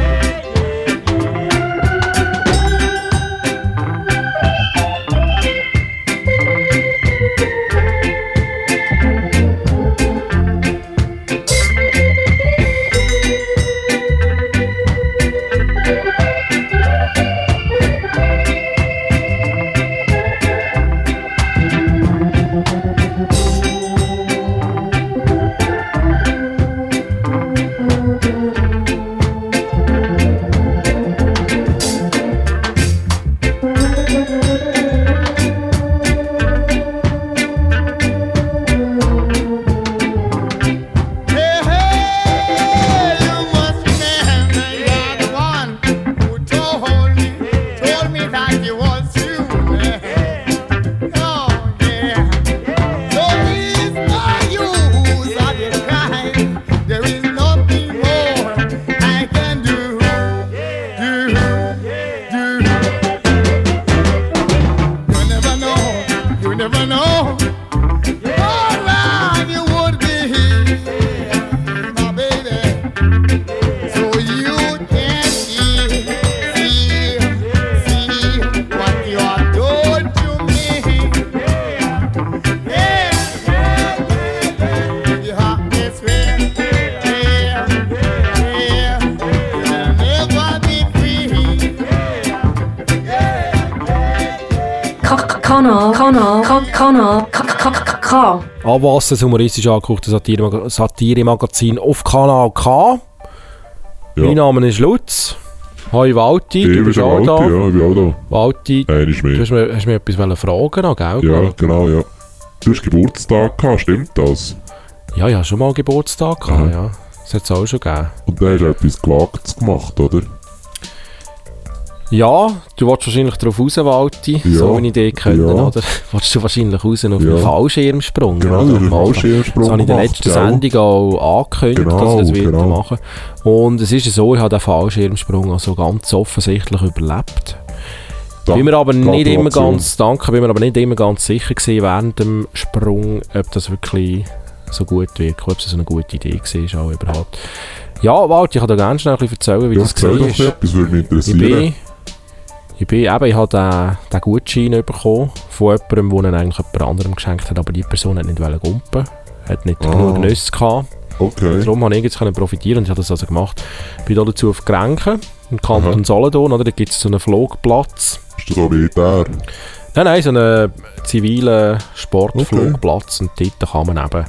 Hey, hey, you must remember you're the one who told me, told me that you was you. Oh, yeah. So it's no use of you crying. There is nothing more I can do. Do, do. You never know, you never know. How wrong you would be, my baby. So you can see, see, see what you are doing to me. Yeah, yeah, yeah, yeah. You hot this way, yeah, yeah. You'll never be free. Kanal, Kanal, Ka- Kanal, Ka- Ka- Ka- K. Abwasser, das humoristisch angehauchte Satire- Satire-Magazin auf Kanal K. Ja. Mein Name ist Lutz. Hoi Walti, Ich du bist bin auch Walti, da. ja, ich bin auch da. Walti, Einer ist du mehr. hast mir, hast mir etwas wollen fragen noch, gell? Ja, genau, ja. Du hast Geburtstag gehabt, stimmt das? Ja, ich hatte schon mal Geburtstag gehabt, Aha. ja. Das hat es auch schon gegeben. Und dann hast du etwas Gewagtes gemacht, oder? Ja, du willst wahrscheinlich darauf raus, Walti, Ja, so wie ich dich kenne, ja. oder? Willst du wahrscheinlich raus auf Ja. einen Fallschirmsprung? Genau, oder? den Fallschirmsprung Das habe ich in der gemacht, letzten ja. Sendung auch angekündigt, Genau, dass ich das genau. machen Und es ist so, ich habe den Fallschirmsprung also ganz offensichtlich überlebt. Da- Bin mir aber nicht immer Gratulation. ganz, danke, bin mir aber nicht immer ganz sicher gewesen während dem Sprung, ob das wirklich so gut wirkt, ob es so eine gute Idee war auch überhaupt. Ja, Walt, ich kann dir gerne schnell ein bisschen erzählen, wie Ja, das erzähl doch war. etwas, würde mich Ich interessieren. bin, ich bin eben, ich habe den, den Gutschein bekommen von jemandem, der ihn eigentlich jemand anderem geschenkt hat, aber die Person hat nicht gumpen, hat nicht Ah. genug Nüsse gehabt. Okay. Darum konnte ich jetzt profitieren und ich habe das also gemacht. Ich bin da dazu auf Grenken, im Kanton Aha. Solothurn, oder? Da gibt es so einen Flugplatz. Ist das so Militär? Nein, nein, so einen zivilen Sportflugplatz und dort kann man eben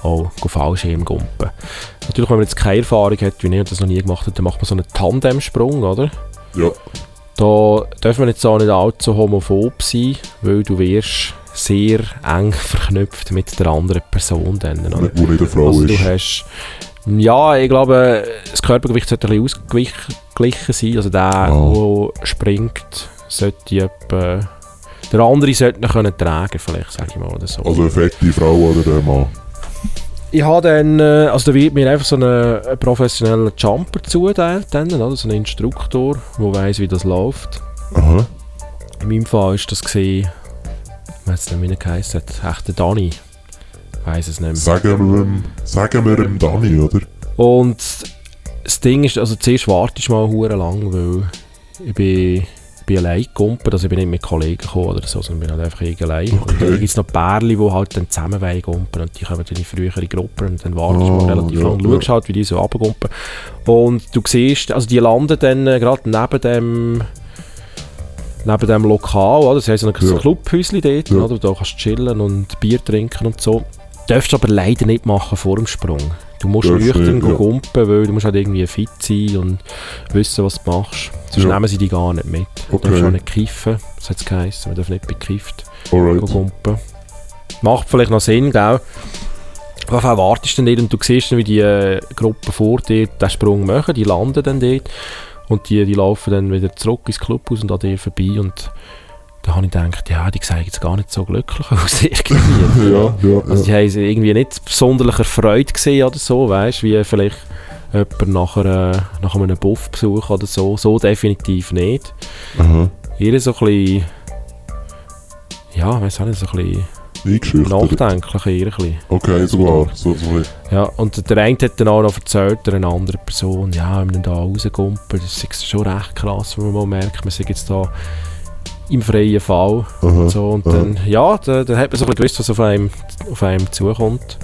auch Fallschirmgumpen. Natürlich, wenn man jetzt keine Erfahrung hat, wie ich und das noch nie gemacht habe, dann macht man so einen Tandemsprung, oder? Ja. Da darf man jetzt auch nicht allzu homophob sein, weil du wirst sehr eng verknüpft mit der anderen Person dann, oder? Wo nicht eine Frau also, du ist. hast, ja, ich glaube, das Körpergewicht sollte ein bisschen ausgeglichen sein. Also der, Oh. der springt, sollte etwa, der andere sollte ihn können tragen, vielleicht, sage ich mal, oder so. Also eine fette Frau oder der Mann. Ich habe dann, äh, also da wird mir einfach so einen, einen professionellen Jumper zugeteilt, dann, oder? So einen Instruktor, der weiss, wie das läuft. Aha. In meinem Fall war das gesehen, wie hat es denn wieder geheißen? Echt der Dani. Ich weiss es nicht mehr. Sagen wir, ihm- sagen wir ihm Dani, oder? Und das Ding ist, also zuerst wartest du mal hure lang, weil ich bin, ich bin allein gegumpelt, also ich bin nicht mit Kollegen gekommen oder so, sondern bin halt einfach ich allein. Okay. Und dann gibt es noch Pärchen, die halt dann zusammen gumpen und die kommen dann in frühere Gruppen und dann wartest du Oh, mal relativ ja, lang und ja. schaust halt, wie die so runtergumpen. Und du siehst, also die landen dann äh, gerade neben dem neben dem Lokal, oder? Das heisst so ein Ja. Clubhäuschen dort, Ja. oder? Da kannst du chillen und Bier trinken und so. Darfst aber leider nicht machen vor dem Sprung. Du musst Darfst nüchtern nicht, ja. gumpen, weil du musst halt irgendwie fit sein und wissen, was du machst. Sonst Ja. nehmen sie dich gar nicht mit. Du Okay. darfst auch nicht kiffen, das hat es geheißen. Man darf nicht bekifft Alright. gumpen. Macht vielleicht noch Sinn, gell? Auf jeden Fall wartest du dann dort und du siehst dann, wie die äh, Gruppe vor dir den Sprung machen. Die landen dann dort und die, die laufen dann wieder zurück ins Clubhaus und an dir vorbei. Und da habe ich gedacht, ja, die sehen jetzt gar nicht so glücklich aus irgendwie. Ja, ja, Also die ja. haben sie irgendwie nicht sonderlich erfreut gesehen oder so, weißt, wie vielleicht jemand nach, einer, nach einem Buffbesuch oder so. So definitiv nicht. Aha. Jeder so ein bisschen, ja, weiss auch nicht, so ein bisschen Eingeschüchtert. nachdenklich eher ein bisschen. Okay, sogar. So, so ein bisschen. Ja, und der eine hat dann auch noch erzählt, einer anderen Person, ja, wenn man da rausgumpelt, das ist schon recht krass, wenn man mal merkt, man ist jetzt da im freien Fall. Aha. Und so, und aha. dann, ja, da, da hat man so ein bisschen gewusst, was auf einem, auf einem zukommt.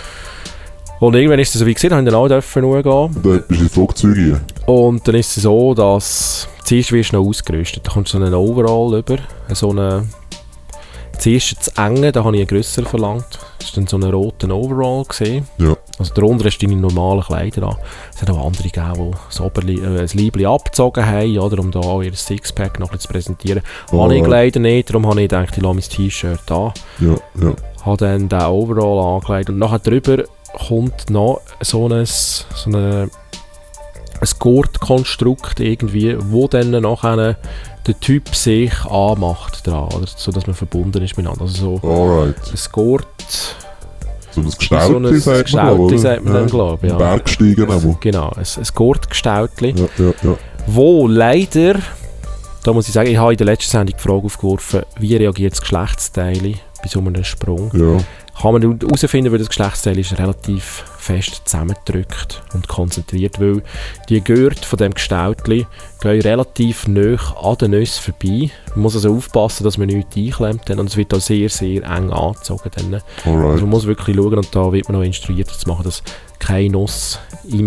Und irgendwann ist es so wie gesehen, haben dann auch dürfen gehen. Und dann bist du ins Flugzeug rein. Und dann ist es so, dass zuerst wirst du noch ausgerüstet. Da kommt so einen Overall über, so eine, zuerst das Enge, da habe ich einen grösseren verlangt. Das war dann so ein roter Overall gesehen. Ja. Also darunter hast du deine normalen Kleider an. Es hat auch andere gegeben, die das, Oberli äh, das Leibchen abgezogen haben, oder, um da auch ihr Sixpack noch ein bisschen zu präsentieren. Oh, habe ich ja. leider nicht, darum habe ich gedacht, ich lasse mein T-Shirt an. Ja, ja. Habe dann den Overall angelegt und nachher drüber kommt noch so ein, so eine, ein Gurtkonstrukt irgendwie, wo dann nachher der Typ sich anmacht dran, oder, sodass man verbunden ist miteinander. Also so Alright. ein Gurt, So ein so Gestaute, ein sagt man, Gestaute, oder? sagt man dann, glaube ich, ja. Bergsteigen einmal. Genau, ein, ein Gurtgestaltli, Ja, ja, ja. wo leider, da muss ich sagen, ich habe in der letzten Sendung die Frage aufgeworfen, wie reagiert das Geschlechtsteil bei so einem Sprung? Ja. Kann man herausfinden, weil das Geschlechtsteil ist relativ fest zusammengedrückt und konzentriert, weil die Gürtel von dem Gestaltli gehen relativ nah an den Nüssen vorbei. Man muss also aufpassen, dass man nichts einklemmt, und es wird auch sehr, sehr eng angezogen. Dann. Alright. Also man muss wirklich schauen, und da wird man noch instruiert zu machen, dass keine Nuss im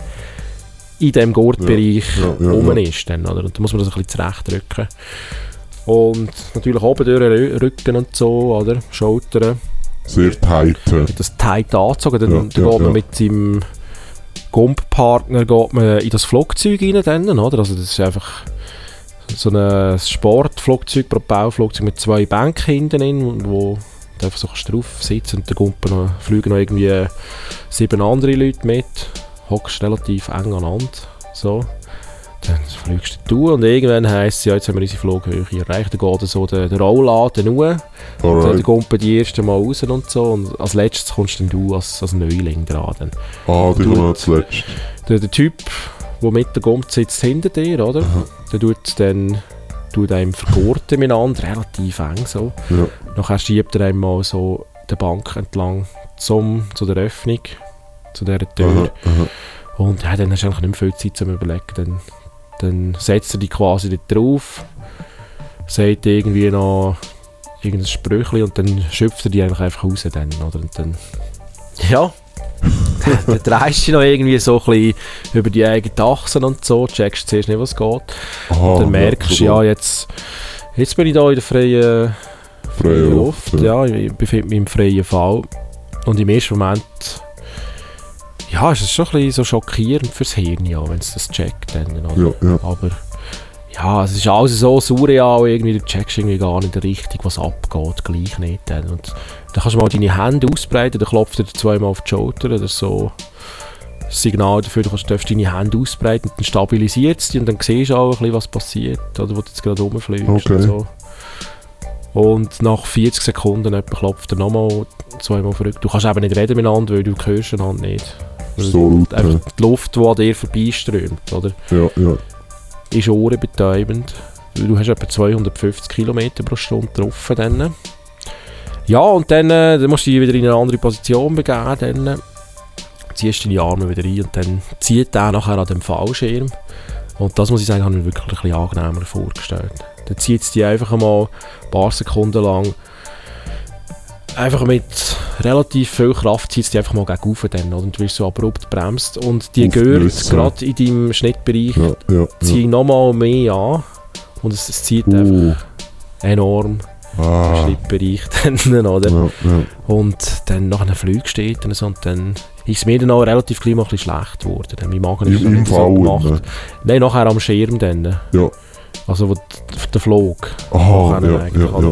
in diesem Gurtbereich Ja, ja, ja, rum ja. ist. Dann, oder? Und da muss man das ein bisschen zurechtdrücken. Und natürlich oben durch den Rü- Rücken und so, oder? Schultern. Sehr tight. äh. Das tight angezogen, dann, Ja, dann ja, geht man ja. mit seinem Gumppartner geht man in das Flugzeug rein, dann, oder? Also das ist einfach so ein Sportflugzeug, Propellflugzeug mit zwei Bänken hinten drin, wo du einfach so kannst drauf sitzen und da Gumpen noch, fliegen noch irgendwie sieben andere Leute mit, hockst relativ eng aneinander, so. Dann fliegst du und irgendwann heisst es, ja, jetzt haben wir unsere Flughöhe erreicht, dann geht so der, der Rollladen hoch. Dann Alright. kommen die ersten Mal raus und so. Und als letztes kommst dann du als, als Neuling dran. Dann. Ah, die Du- kommen noch zuletzt. Der, der Typ, der mit der kommt, sitzt hinter dir, oder? Der tut dann tut einem vergurten miteinander, relativ eng so. Ja. Nachher schiebt er einmal so die Bank entlang zum, zu der Öffnung, zu dieser Tür. Aha, aha. Und ja, dann hast du eigentlich nicht mehr viel Zeit zum Überlegen. Dann, dann setzt er dich quasi dort drauf, sagt irgendwie noch irgendein Sprüchli und dann schöpft er die einfach, einfach raus. Dann, oder? Und dann, ja, dann drehst du dich noch irgendwie so ein bisschen über die eigenen Achsen und so, checkst zuerst nicht, was geht. Aha, Und dann merkst du, so ja, jetzt, jetzt bin ich da in der freien, freien freie Luft. Ja, ich befinde mich im freien Fall. Und im ersten Moment, ja, ist es schon ein bisschen so schockierend fürs Hirn, ja, wenn es das checkt. Dann, oder? Ja, ja. Aber ja, es ist alles so surreal, irgendwie, du checkst irgendwie gar nicht richtig, was abgeht, gleich nicht. Dann. Und dann kannst du mal deine Hände ausbreiten, dann klopft er dir zweimal auf die Schulter oder so. Das Signal dafür, du kannst, darfst deine Hände ausbreiten, dann stabilisiert es dich und dann siehst du auch ein bisschen, was passiert, oder wo du jetzt gerade rumfliegst. Okay. Und, so. Und nach vierzig Sekunden etwa klopft er nochmal zweimal verrückt. Du kannst eben nicht reden miteinander, weil du hörst einander nicht. So laut, einfach ja. die Luft, die an dir vorbeiströmt, oder? Ja, ja. Ist ohrenbetäubend. Du hast etwa zweihundertfünfzig Kilometer pro Stunde drauf. Dann. Ja, und dann, äh, dann musst du dich wieder in eine andere Position begeben. Dann ziehst du deine Arme wieder rein und dann zieht der nachher an dem Fallschirm. Und das muss ich sagen, habe ich mir wirklich ein bisschen angenehmer vorgestellt. Dann zieht es dich einfach mal ein paar Sekunden lang einfach mit relativ viel Kraft zieht es dich einfach mal gegen rauf dann, oder? Und du wirst so abrupt bremst und die Gehör gerade in deinem Schnittbereich Ja, ja, ziehen ja. nochmal mehr an und es, es zieht Uh. einfach enorm Ah. im Schnittbereich dann, oder? Ja, ja. Und dann nach einem Flug steht und so, und dann ist es mir dann auch relativ gleich mal ein bisschen schlecht geworden. Dann mein Magen ist Im, im nicht so Fall, gemacht. ne? Nein, nachher am Schirm dann. Ja. Also wo d- der Flug. Aha, Nachher ja, eigentlich, ja, oder? ja.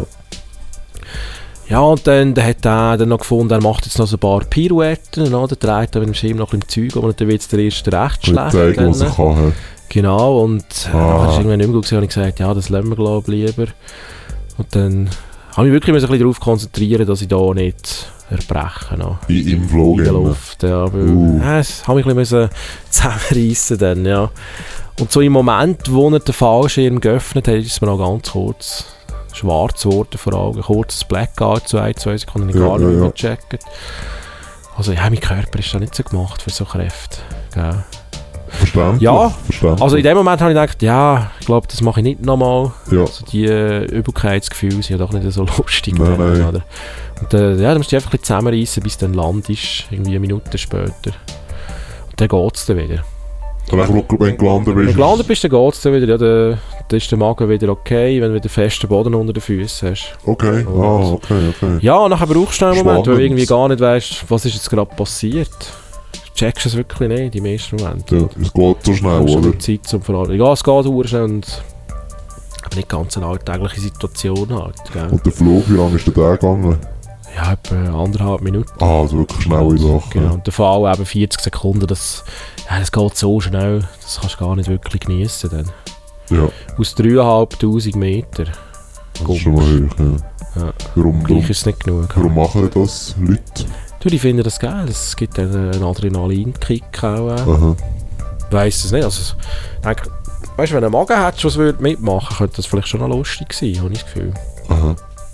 Ja, und dann, dann hat er dann noch gefunden, er macht jetzt noch so ein paar Pirouetten, oder? Dreht da mit dem Schirm noch ein bisschen Zeug, aber dann wird es der erste recht Ich schlecht. zeige, was dann. ich kann. hä? Genau, und äh, Ah. nachher ist irgendwann nicht mehr gut gewesen, habe ich gesagt, ja, das lassen wir, glaube ich, lieber. Und dann habe ich mich wirklich ein bisschen darauf konzentrieren, dass ich da nicht erbreche. No. I- Im Vlog. In der immer. Luft, ja. Weil, Uh. äh, das habe ich ein bisschen zusammenreissen dann, ja. Und so im Moment, wo er den Fallschirm geöffnet hat, ist es mir noch ganz kurz schwarz geworden vor Augen. Kurzes Blackout, so ein, zwei Sekunden, ich Ja, gar nicht ja, mehr ja. gecheckt. Also ja, mein Körper ist da nicht so gemacht für so Kräfte. Gell. Verständlich. Ja, verständlich. Also in dem Moment habe ich gedacht, ja, ich glaube, das mache ich nicht nochmal. Ja. Also die äh, Übelkeitsgefühle sind ja doch nicht so lustig. Nein, dann, nein. Oder? Und äh, ja, dann musst du dich einfach ein bisschen zusammenreissen, bis dann Land ist, irgendwie eine Minute später. Und dann geht es dann wieder. Dann wenn du gelandet Wenn bist. du gelandet bist, dann geht es dann wieder. Ja, dann, dann ist der Magen wieder okay, wenn du wieder festen Boden unter den Füßen hast. Okay, Und- ah, okay, okay. Ja, und nachher brauchst du einen Moment, weil du Spannend. irgendwie gar nicht weißt, was ist jetzt gerade passiert. Du checkst es wirklich nicht, die meisten Momente. Ja, es geht so schnell, Du hast oder? die Zeit zum Verarbeiten. Ja, es geht sehr schnell und aber nicht ganz eine alltägliche Situation halt. Gell? Und der Flug, wie lange ist der da gegangen? Ja, etwa anderthalb Minuten. Ah, also wirklich schnelle Sache. Genau. Und der Fall eben vierzig Sekunden, das, ja, das geht so schnell, das kannst du gar nicht wirklich genießen. Dann. Ja, Aus dreieinhalbtausend Meter. das ist schon mal hoch. Ja. Ja. Warum, Gleich warum, ist es nicht genug. warum machen das Leute? Du, ich finde das geil, es gibt einen, einen Adrenalinkick auch. Äh. Aha. Ich weiss es nicht. Also, ich denke, weißt du, wenn ein Magen hättest, was würde mitmachen, könnte das vielleicht schon noch lustig sein, habe ich das Gefühl. Aha.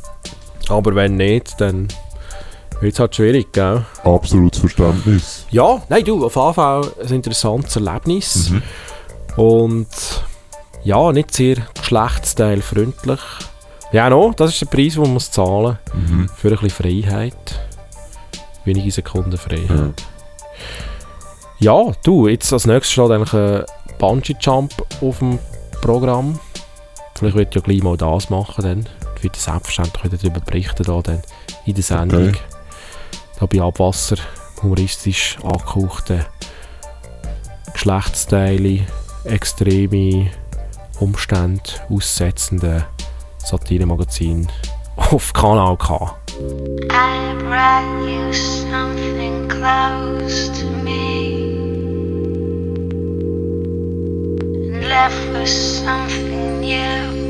Aber wenn nicht, dann wird es halt schwierig, gell? Absolutes Verständnis. Ja, nein, du, auf jeden Fall ein interessantes Erlebnis. Mhm. Und ja, nicht sehr geschlechtsteilfreundlich. Ja, no, das ist der Preis, den man muss zahlen muss. Mhm. Für ein bisschen Freiheit. Wenige Sekunden Freiheit. Ja. Ja, du, jetzt als nächstes steht eigentlich ein Bungee-Jump auf dem Programm. Vielleicht wird ja gleich mal das machen, dann. Ich werde selbstverständlich wieder darüber berichten, da, dann in der Sendung. Okay. Da bei Abwasser, humoristisch angehauchte Geschlechtsteile, extreme Umstände aussetzende Satire-Magazin auf Kanal K. I brought you something close to me and left with something new.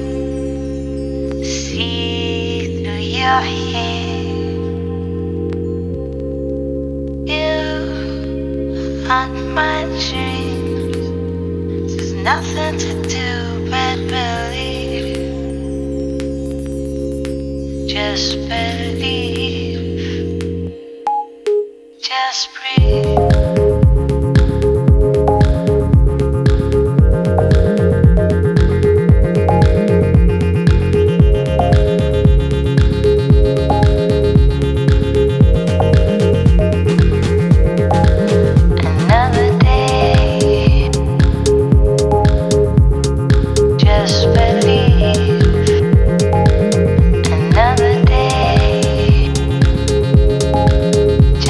See through your hair. You haunt my dreams. There's nothing to do but believe. Just believe. Just breathe. Another day. Just believe. Another day.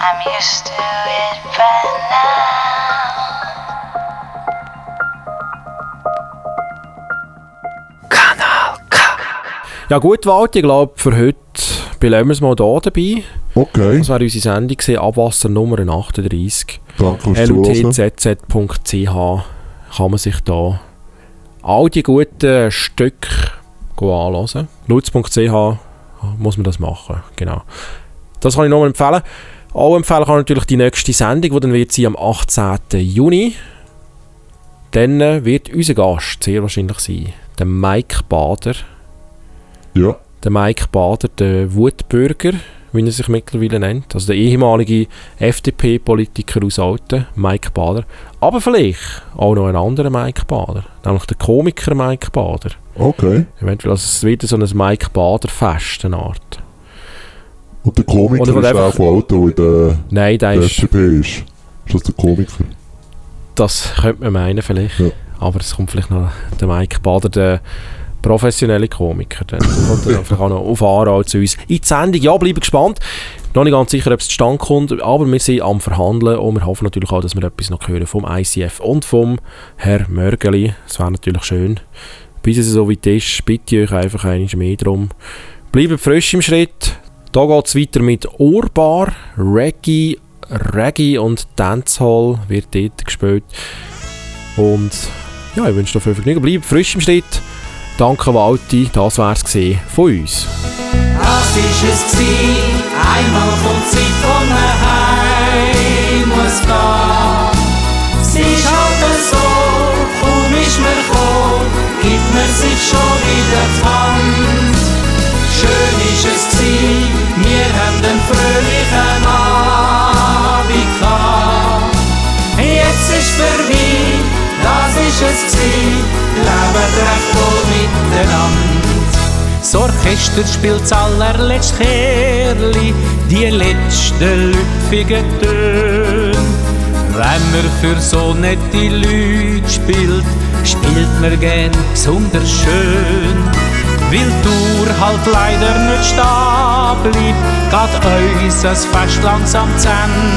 I'm used to it by now. Kanal K. Ja gut, Walt, ich glaube, für heute bleiben wir es mal hier dabei. Okay, Das war unsere Sendung, gewesen, Abwasser Nummer achtunddreissig. danke fürs l u t Zuhören. z z punkt c h kann man sich da all die guten Stücke anhören. lutz punkt c h muss man das machen, genau. Das kann ich nochmal empfehlen. Auch empfehlen kann natürlich die nächste Sendung, die dann wird sein am achtzehnten Juni. Dann wird unser Gast sehr wahrscheinlich sein, der Mike Bader. Ja, Der Mike Bader, der Wutbürger, wie er sich mittlerweile nennt. Also der ehemalige F D P-Politiker aus Alten, Mike Bader. Aber vielleicht auch noch ein anderer Mike Bader, nämlich der Komiker Mike Bader. okay. Eventuell, also es wird so ein Mike Bader-Fest, eine Art. Und der Komiker Oder ist einfach- auch von Auto, der in der Nein, der der ist, F D P ist. Ist das der Komiker? das könnte man meinen vielleicht. Ja. Aber es kommt vielleicht noch der Mike Bader, der professionelle Komiker. Dann kommt er dann vielleicht auch noch auf Aarau zu uns in die Sendung. Ja, bleibe gespannt. Noch nicht ganz sicher, ob es zustande kommt, aber wir sind am Verhandeln und wir hoffen natürlich auch, dass wir etwas noch hören vom I C F und vom Herr Mörgeli. Das wäre natürlich schön. Bis es so weit ist, bitte ich euch einfach einmal mehr darum. Bleibt frisch im Schritt. Da geht es weiter mit Urbar, Reggae, Reggae und Dancehall wird dort gespielt. Und ja, ich wünsche euch viel Vergnügen. Bleibt frisch im Schritt. Danke Walti, das wär's gesehen von uns. Das ist es gsi, einmal kommt die Zeit, wo man heim muss gehen. Es ist halt so, kaum ist man gekommen, gibt man sich schon wieder die Hand. Schön ist es gsi, wir haben den fröhlichen Abend gehabt. Jetzt ist vorbei, das ist es gsi, leben recht wohl miteinander. Das Orchester spielt das allerletzte Kerli, die letzten lüpfigen Töne. Wenn man für so nette Leute spielt, spielt man gern besonders schön. Weil die Uhr halt leider nicht stehen bleibt, geht uns das Fest langsam zu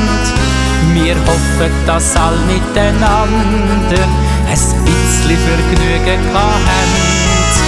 Ende. Wir hoffen, dass alle miteinander ein bisschen Vergnügen haben.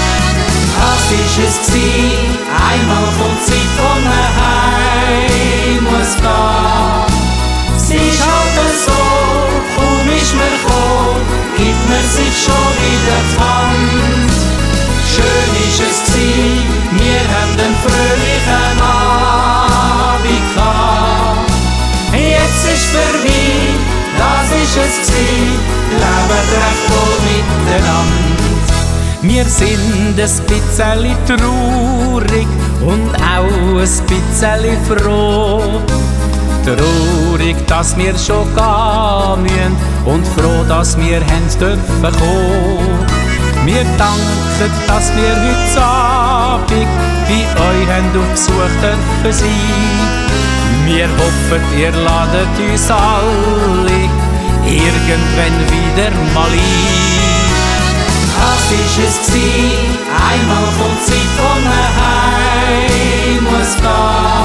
Das ist es gsi, einmal kommt die Zeit, wo man heim muss gehen. Es ist halt so, kaum ist man gekommen, gibt man sich schon wieder die Hand. Schön ist es gsi, wir haben den fröhlichen Abend gehabt. Jetzt ist vorbei, das ist es gsi, leben recht wohl miteinander. Wir sind ein bisschen traurig und auch ein bisschen froh. Traurig, dass wir schon gehen müssen und froh, dass wir haben dürfen kommen. Wir danken, dass wir heute Abend bei euch haben auf Besuch dürfen sein. Wir hoffen, ihr ladet uns alle irgendwann wieder mal ein. Das ist es gsi, einmal kommt die Zeit, wo man heim muss gehen.